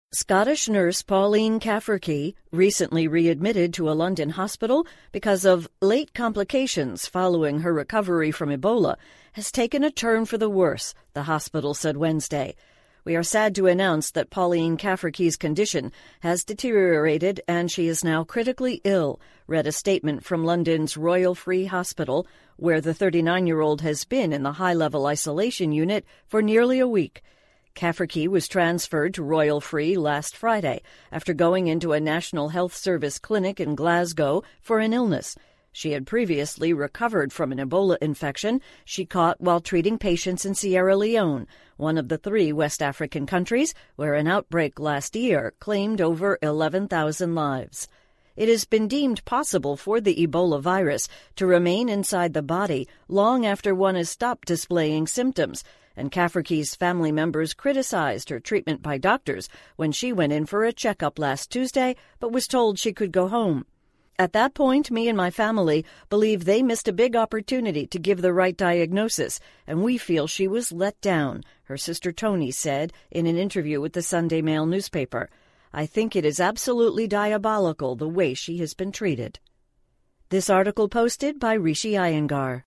Scottish nurse Pauline Cafferkey, recently readmitted to a London hospital because of late complications following her recovery from Ebola, has taken a turn for the worse, the hospital said Wednesday. "We are sad to announce that Pauline Cafferkey's condition has deteriorated and she is now critically ill," read a statement from London's Royal Free Hospital, where the 39-year-old has been in the high-level isolation unit for nearly a week. Cafferkey was transferred to Royal Free last Friday after going into a National Health Service clinic in Glasgow for an illness. She had previously recovered from an Ebola infection she caught while treating patients in Sierra Leone, one of the 3 West African countries where an outbreak last year claimed over 11,000 lives. It has been deemed possible for the Ebola virus to remain inside the body long after one has stopped displaying symptoms, and Cafferkey's family members criticized her treatment by doctors when she went in for a checkup last Tuesday but was told she could go home. "At that point, me and my family believe they missed a big opportunity to give the right diagnosis, and we feel she was let down," her sister Tony said in an interview with the Sunday Mail newspaper. "I think it is absolutely diabolical the way she has been treated." This article posted by Rishi Iyengar.